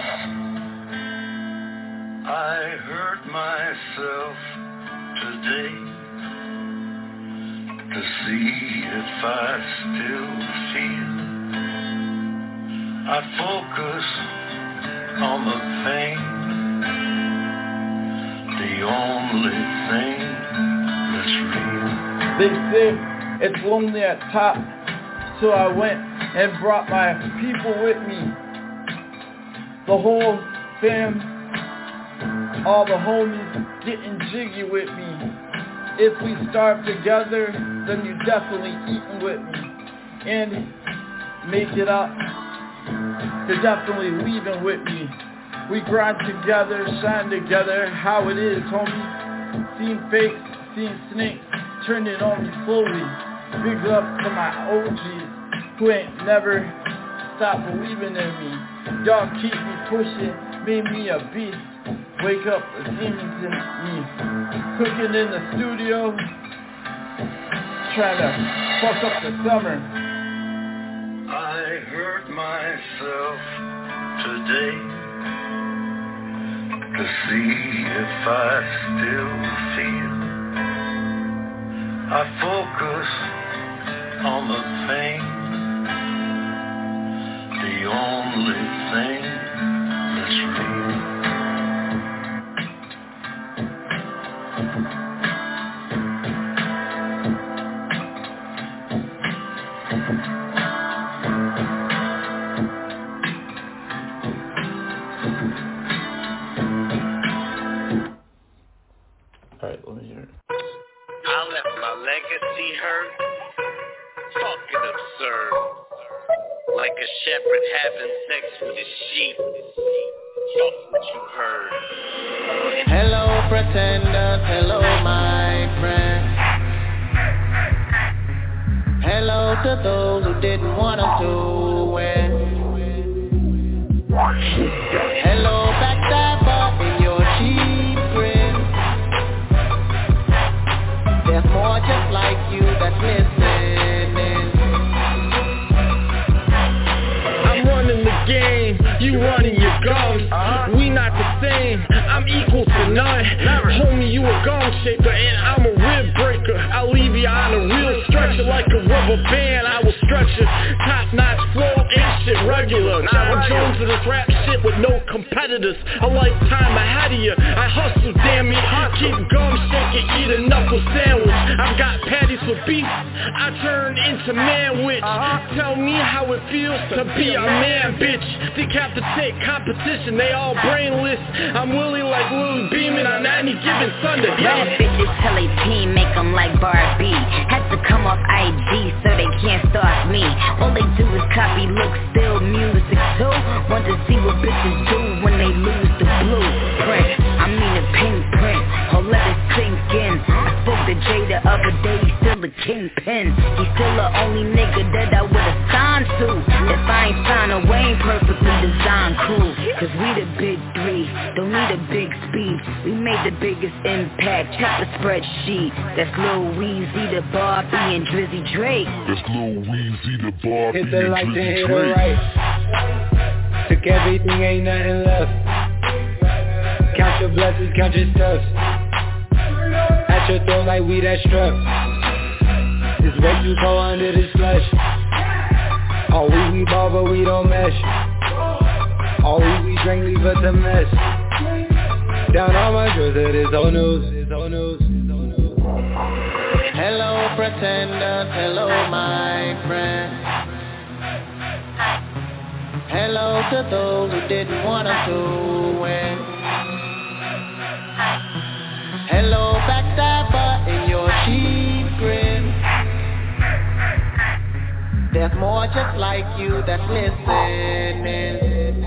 I hurt myself today to see if I still feel. I focus on the pain, the only thing that's real. They say it's lonely at top, so I went and brought my people with me. The whole fam, all the homies getting jiggy with me. If we starve together, then you definitely eating with me. And make it up, you're definitely leaving with me. We grind together, shine together, how it is, homie. Seen fakes, seen snakes, turned it on me slowly. Big up to my O Gs, who ain't never stopped believing in me. Y'all keep me pushing, made me a beast. Wake up the demons in me. Cooking in the studio, trying to fuck up the summer. I hurt myself today to see if I still feel. I focus on the pain, the only thing that's real. Alright, let me hear it. I left my legacy hurt, fucking absurd. Like a shepherd having sex with his sheep. Fuck what you heard. Hello pretenders, hello my friends. Hello to those who didn't want us to win. Hello backstabber in your cheap grin. There's more just like you that's listening. I'm running the game, you running your gums. Uh-huh. We not the same, I'm equal to none. Never. Homie, you a gong shaker and I'm a rib breaker. I'll leave you on a real stretcher like a rubber band. I will stretch it, top notch flow, ain't shit regular. Now I'm Jones to this rap shit with no competitors. A lifetime ahead of you, I hustle, damn it. Keep gum shaking, eat a knuckle sandwich. I've got patties for beef, I turn into manwich. Uh-huh. Tell me how it feels to be a man, bitch. Decapitate competition, they all brainless. I'm Willie like Willie Beeman on any given Sunday. Bad bitches tell a team, make them like Barbie. Had to come off I G so they can't stalk me. All they do is copy, look, still music too. Want to see what bitches do when they lose the blueprint. I mean a pinprint, or let it sink in. I spoke to Jay the other day, he's still a kingpin. He's still the only nigga that I would've signed to. If I ain't signed a Wayne, perfectly designed crew. Cause we the big three, don't need a big speech. We made the biggest impact, check the spreadsheet. That's Lil Weezy, the Barbie, and Drizzy Drake. That's Lil Weezy, the Barbie, hit the and light and Drizzy hit Drake. it right. Took everything, ain't nothing left. Count your blessings, count your steps. At your throat like we that strep. This way you go under this flesh. All we we ball but we don't mesh. All we we drink leave us a mess. Down on my drawers it is old news. It's old news. Hello pretenders, hello my friends. Hello to those who didn't want us to win. Hello backstabber in your cheap grin. There's There's more just like you that's listening.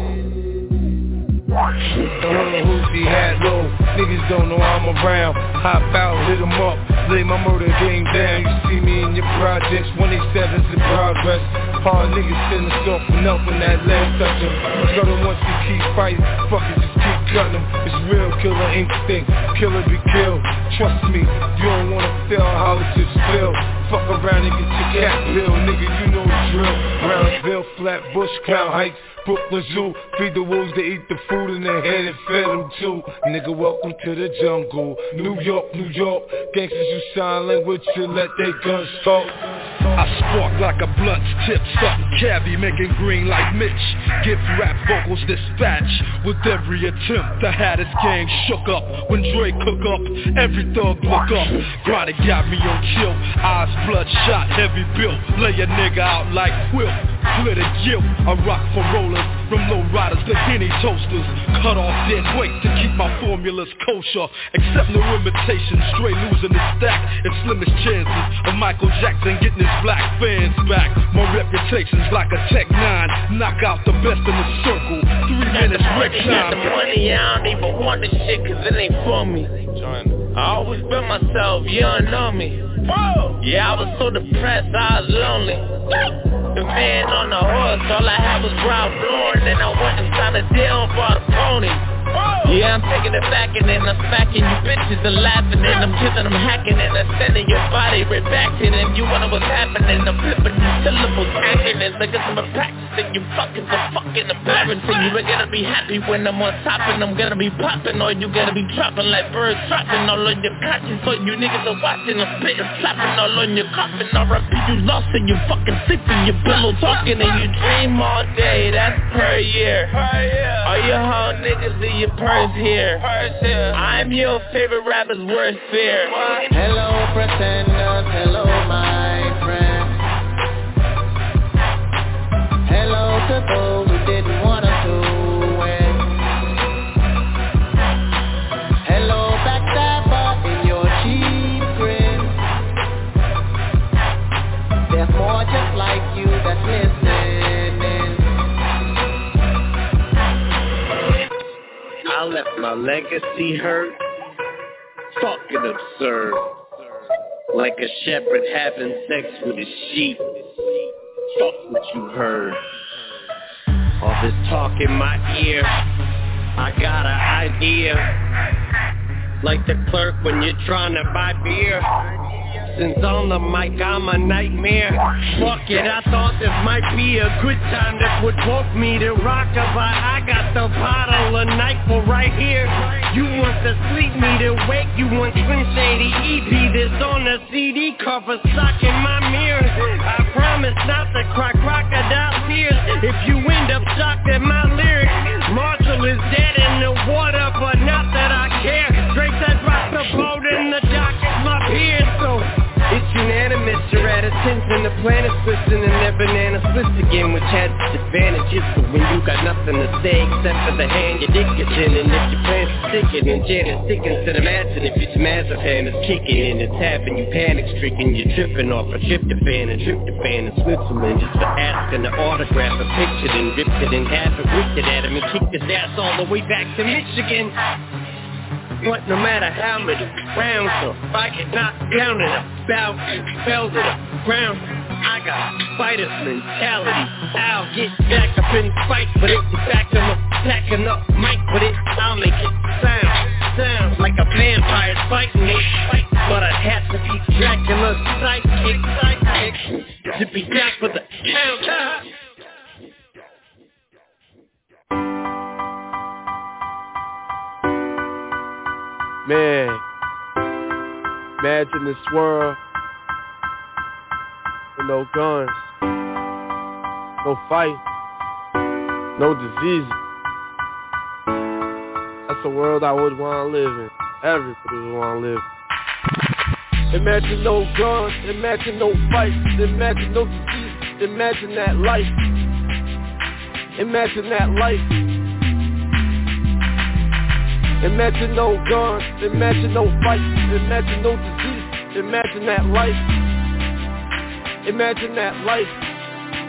Uh, Hoosie hat low, niggas don't know I'm around. Hop out, hit 'em up, lay my murder game down. You see me in your projects, one eighty-seven's in progress. Hard niggas sitting soft for nothing, that last touch 'em. Got 'em once you keep fighting, fuck it, just keep cutting 'em. It's real killer instinct, killer be killed. Trust me, you don't wanna fail, holler to the spill. Fuck around and get your cat bill, nigga, you know the drill. Brownsville, Flatbush, Crown Heights, Brooklyn Zoo, feed the wolves to eat the food in their head and fed them too. Nigga, welcome to the jungle. New York, New York, gangsters use sign language to let they guns talk. I spark like a blunt tip, stuck cabbie, making green like Mitch. Give rap vocals dispatch with every attempt to have this gang shook up. When Dre cook up, every thug look up. Grinding got me on chill, eyes bloodshot, heavy built. Lay a nigga out like Will, clear the guilt. I rock for rollers, from low riders to guinea toasters. Cut off dead weight to keep my formulas kosher. Accept no imitation, straight losing the stack. It's slimmest chances of Michael Jackson getting his black fans back. My reputation's like a Tech nine, knock out the best in the circle. Three minutes wreck time. Got the money, I don't even want this shit cause it ain't for me. I always been myself, you don't know me. Yeah, I was so depressed, I was lonely. The man on the horse, all I had was Ralph Lauren. And I went and signed a deal and bought a pony. Yeah, I'm taking it back and then I'm smacking you bitches and laughing and I'm kissing, I'm hacking and I'm sending your body right back to them. You wonder what's happening, I'm flipping these syllables, acting and niggas I'm practicing. You fucking so fucking embarrassing. You ain't gonna be happy when I'm on top and I'm gonna be popping, or you gonna be dropping like birds dropping all on your conscience. So you niggas are watching, I'm spitting, slapping all on your coffin. R I P you lost and you fucking sleeping, you pillow talking and you dream all day. That's per year. All your hoe niggas in your purse here. I'm your favorite rapper's worst fear. Hello pretenders, hello my friends. Hello to those who didn't want us to win. Hello backstabber in your cheap grin. There's more just like you that's listening. I left my legacy hurt, fucking absurd. Like a shepherd having sex with his sheep. Fuck what you heard. All this talk in my ear, I got an idea. Like the clerk when you're trying to buy beer. Since on the mic I'm a nightmare. Fuck it, I thought this might be a good time. That would woke me to rockabye. I got the bottle of NyQuil right here. You want to sleep me to wake. You want Slim Shady E P this on the C D cover stuck in my mirror. I promise not to cry crocodile tears if you end up shocked at my lyrics. Marshall is dead in the water, but not that I care. Drake that dropped the boat in the dock is my peers, so it's unanimous, you're at attention. The planet's twisting and their banana splits again, which has disadvantages. But when you got nothing to say except for the hand your dick is in, and if your plans are sticking and Janet's sticking to the matching, if your Mazepam is kicking and it's having you panic stricken, you're tripping off a tryptophan and tryptophan in Switzerland just for asking to autograph a picture, then ripped it in half and whipped it at him and kicked his ass all the way back to Michigan. But no matter how many rounds or if I get knocked down and I bow and fell to the ground, I got fighter's mentality. I'll get back up in the fight, but it's the fact I'm attacking up mic, but it I'll make it sound, sound like a vampire fighting it, fight, but I have to be Dracula's sidekick, sidekick, to be back for the count. Man, imagine this world with no guns, no fight, no disease. That's a world I would want to live in. Everybody would want to live in. Imagine no guns, imagine no fight, imagine no disease, imagine that life. Imagine that life. Imagine no guns, imagine no fight, imagine no disease, imagine that life. Imagine that life.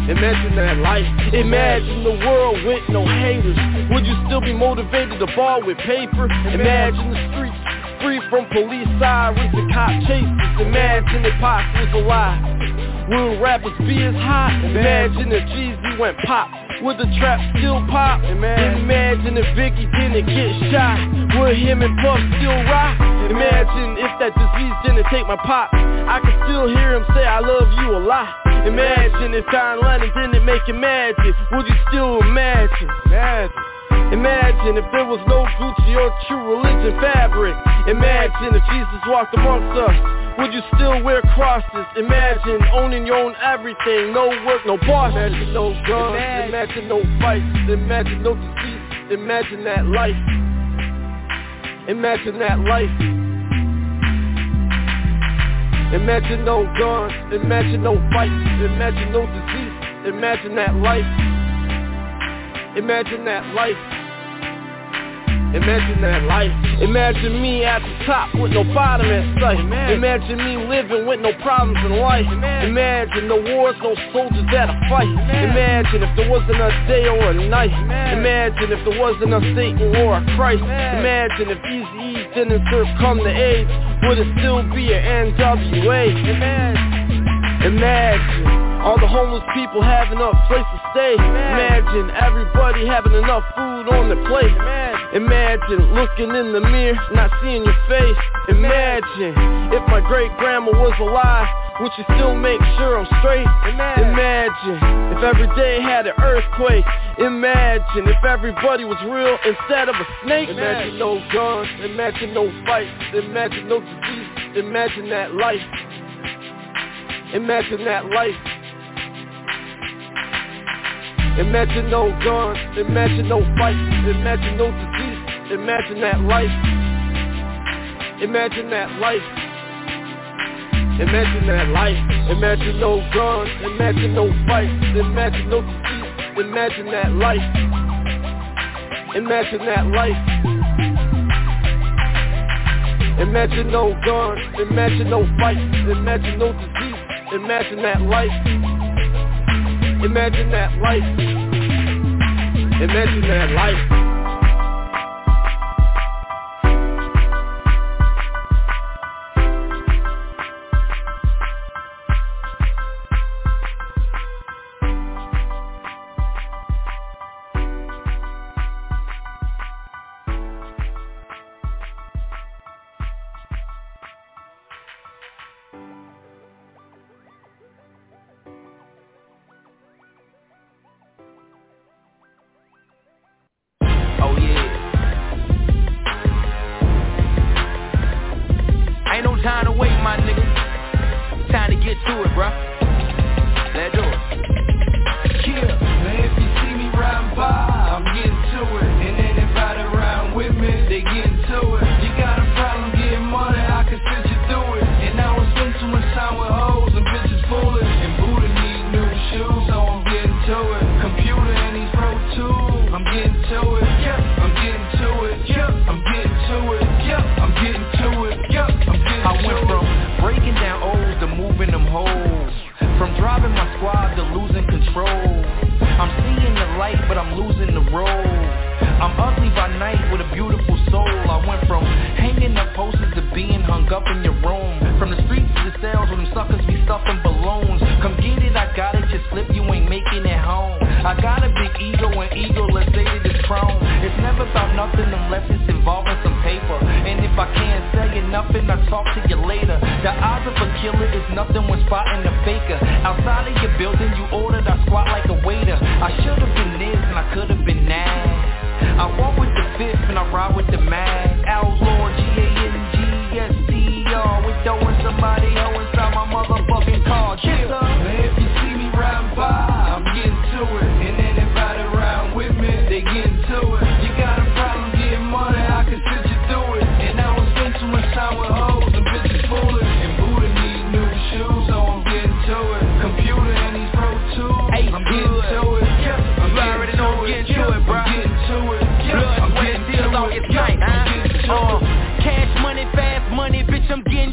Imagine that life. Imagine the world with no haters. Would you still be motivated to ball with paper? Imagine the streets free from police sirens and cop chases. Imagine if Pac was alive. Will rappers be as hot? Imagine if Jeezy went pop. Would the trap still pop? Imagine if Biggie didn't get shot. Would him and Puff still rock? Imagine if that disease didn't take my pop. I could still hear him say I love you a lot. Imagine if John Lennon didn't make it magic. Would you still imagine? Imagine. Imagine if there was no Gucci or True Religion fabric. Imagine if Jesus walked amongst us. Would you still wear crosses? Imagine owning your own everything. No work, no boss. Imagine no guns. Imagine, imagine no fights. Imagine no disease. Imagine that life. Imagine that life. Imagine no guns. Imagine no fights. Imagine no disease. Imagine that life. Imagine that life. Imagine that life. Imagine me at the top with no bottom in sight. Imagine, Imagine me living with no problems in life. Imagine, Imagine no wars, no soldiers at a fight. Imagine, Imagine if there wasn't a day or a night. Imagine, Imagine if there wasn't a Satan or a Christ. Imagine, Imagine if Eazy-E didn't succumb to AIDS. Would it still be an N W A? Imagine, Imagine all the homeless people having a place to stay. Imagine everybody having enough food on their plate. Imagine looking in the mirror, not seeing your face. Imagine if my great-grandma was alive, would you still make sure I'm straight? Imagine if every day had an earthquake. Imagine if everybody was real instead of a snake. Imagine no guns, imagine no fights, imagine no disease. Imagine that life. Imagine that life. Imagine no guns, imagine no fights, imagine no disease, imagine that life. Imagine that life. Imagine that life. Imagine no guns, imagine no fights, imagine no disease, imagine that life. Imagine that life. Imagine no guns, imagine no fights, imagine no disease, imagine that life. Imagine that life. Imagine that life.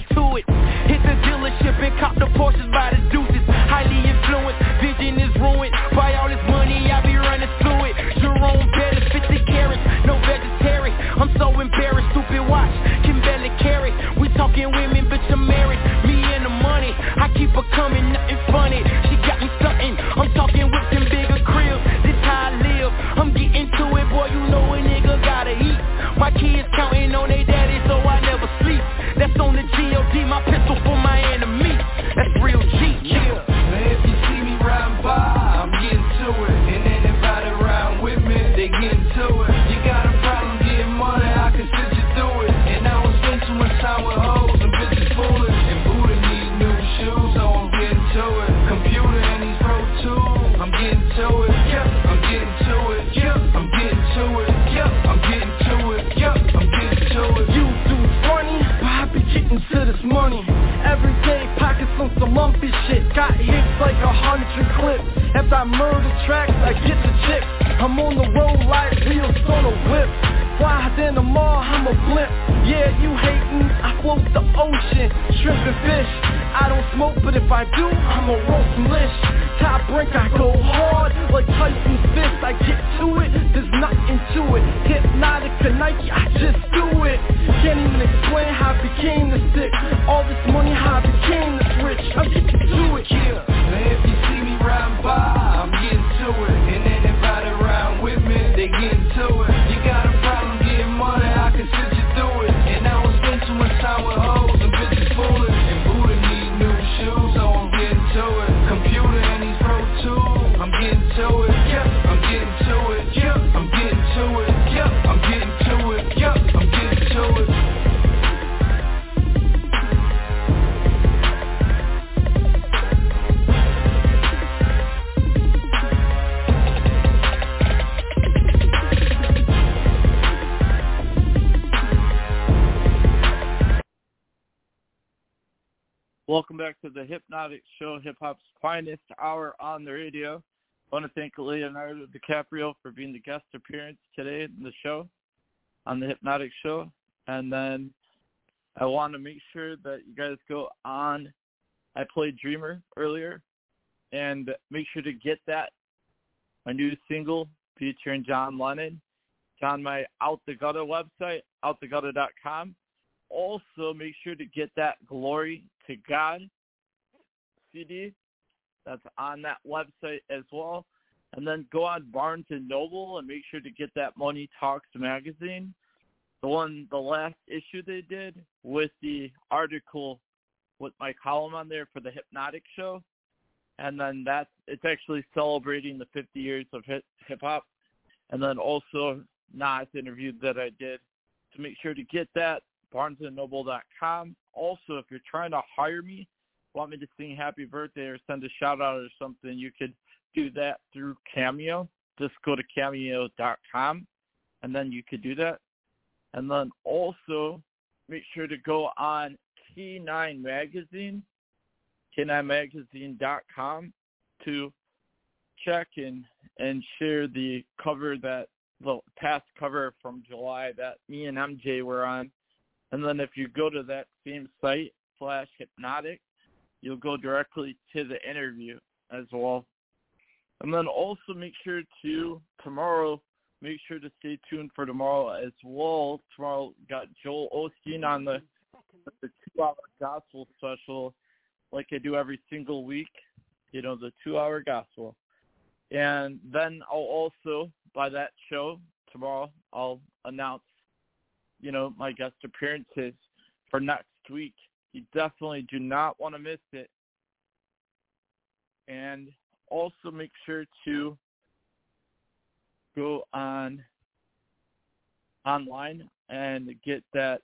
Cop the Porsches by the deuces. Highly influenced, vision is ruined. got hits like a hundred clips. After I murder tracks, I get the chips. I'm on the road like wheels on a whip. Fly in the mall, I'm a blimp. Yeah, you hatin', I float the ocean. Shrimp and fish, I don't smoke, but if I do, I'm a roast lish. Top rank, I go hard like Tyson's fist. I get to it, there's nothing to it. Hypnotic to Nike, I just do it. Can't even explain how I became this sick. All this money, how I became this rich. I'm getting to it, yeah. Man, if you see me riding by, I'm getting to it. And anybody around with me, they getting to it. You got a problem getting money, I can sit you through it. And I don't spend too much time with hoes and bitches fooling. And Buddha need new shoes, so I'm getting to it. Computer and these Pro Tools, I'm getting to it. Yeah, I'm getting to it. Yeah, I'm getting to it. Yeah, I'm getting to it. Yeah, I'm getting to it. Welcome back to the Hypnotic Show, hip-hop's finest hour on the radio. I want to thank Leonardo DiCaprio for being the guest appearance today in the show, on the Hypnotic Show. And then I want to make sure that you guys go on. I played Dreamer earlier, and make sure to get that, my new single featuring John Lennon. It's on my Out the Gutter website, out the gutter dot com. Also, make sure to get that Glory to God C D. That's on that website as well. And then go on Barnes and Noble and make sure to get that Money Talks magazine. The one, the last issue they did with the article with my column on there for the Hypnotic Show. And then that's, it's actually celebrating the fifty years of hip hop. And then also Nas interview that I did. So make sure to get that. barnes and noble dot com. Also, if you're trying to hire me, want me to sing happy birthday or send a shout out or something, you could do that through Cameo. Just go to cameo dot com and then you could do that. And then also make sure to go on K nine Magazine, K nine magazine dot com, to check and, and share the cover that, the past cover from July that me and M J were on. And then if you go to that same site, slash hypnotic, you'll go directly to the interview as well. And then also make sure to, tomorrow, make sure to stay tuned for tomorrow as well. Tomorrow got Joel Osteen on the, the two-hour gospel special like I do every single week, you know, the two-hour gospel. And then I'll also, by that show tomorrow, I'll announce, you know, my guest appearances for next week. You definitely do not want to miss it. And also make sure to go on online and get that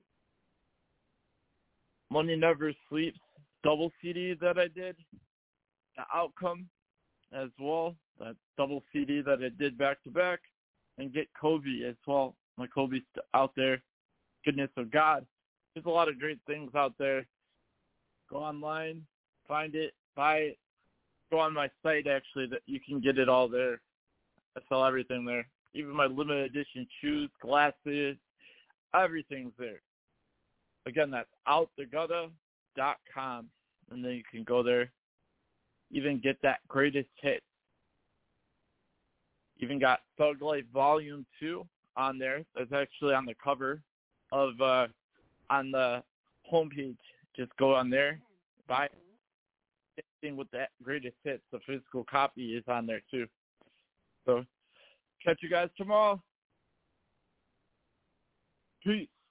Money Never Sleeps double C D that I did, the Outcome as well, that double C D that I did back to back, and get Kobe as well. My Kobe's out there. Goodness of God. There's a lot of great things out there. Go online, find it, buy it. Go on my site, actually, that you can get it all there. I sell everything there. Even my limited edition shoes, glasses, everything's there. Again, that's out the gutter dot com. And then you can go there. Even get that greatest hit. Even got Thug Life Volume two on there. That's actually on the cover of, uh, on the homepage. Just go on there, buy it. Thing with that greatest hits, the physical copy is on there too. So catch you guys tomorrow. Peace.